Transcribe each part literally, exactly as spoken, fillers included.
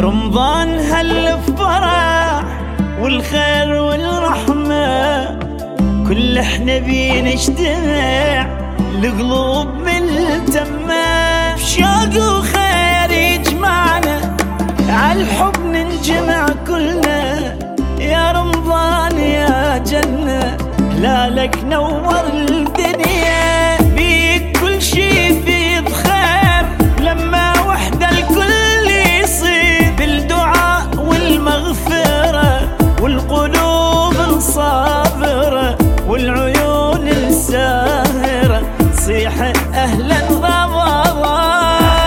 رمضان هالفرح والخير والرحمة، كل احنا بنجتمع لقلوب ملتمة، بشوق وخير يجمعنا عالحب ننجمع كلنا، يا رمضان يا جنة هلالك نور الدنيا، بيك كل شي في بخير لما وحدة الكل يصير، بالدعاء والمغفرة والقلوب الصابرة والعيون الساهرة صيح أهلا رمضان.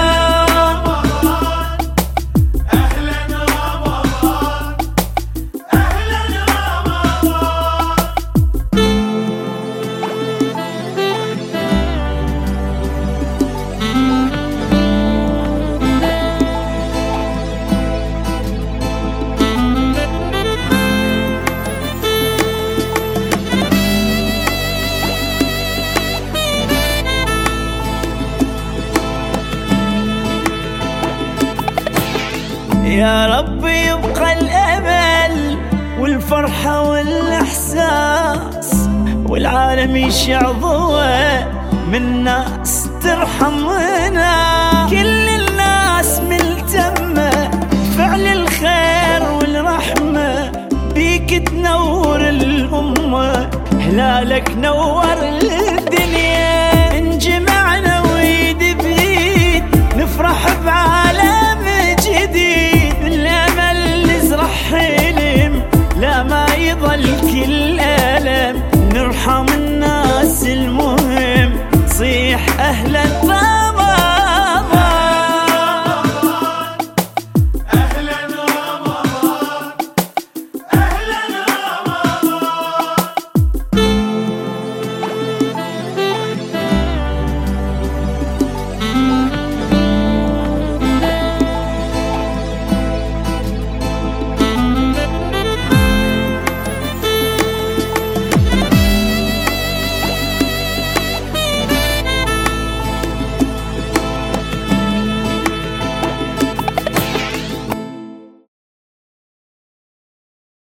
يا رب يبقى الأمل والفرحة والإحساس، والعالم يشع ضوء من ناس ترحمنا، كل الناس ملتمة فعل الخير والرحمة، بيك تنور الأمة هلالك نور